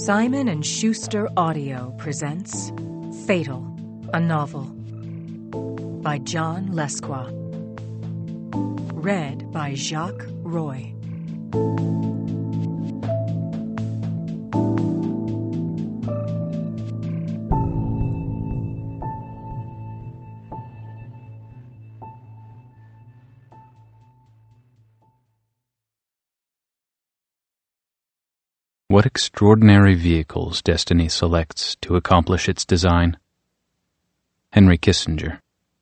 Simon & Schuster Audio presents Fatal, a novel by John Lesqua. Read by Jacques Roy. What extraordinary vehicles destiny selects to accomplish its design. Henry Kissinger.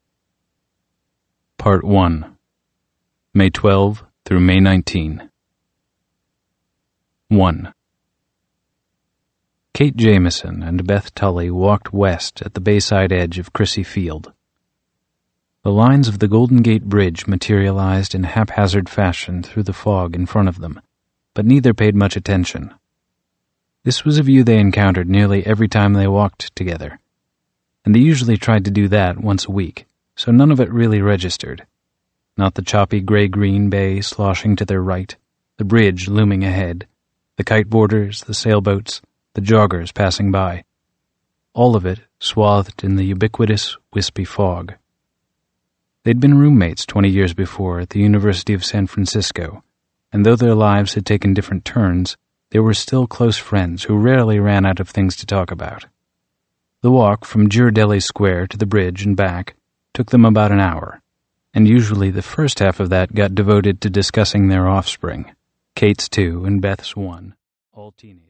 Part 1. May 12 through May 19. 1. Kate Jameson and Beth Tully walked west at the bayside edge of Crissy Field. The lines of the Golden Gate Bridge materialized in haphazard fashion through the fog in front of them, but neither paid much attention. This was a view they encountered nearly every time they walked together, and they usually tried to do that once a week, so none of it really registered. Not the choppy gray-green bay sloshing to their right, the bridge looming ahead, the kiteboarders, the sailboats, the joggers passing by. All of it swathed in the ubiquitous, wispy fog. They'd been roommates 20 years before at the University of San Francisco, and though their lives had taken different turns, they were still close friends who rarely ran out of things to talk about. The walk from Ghirardelli Square to the bridge and back took them about an hour, and usually the first half of that got devoted to discussing their offspring, Kate's 2 and Beth's 1, all teenagers.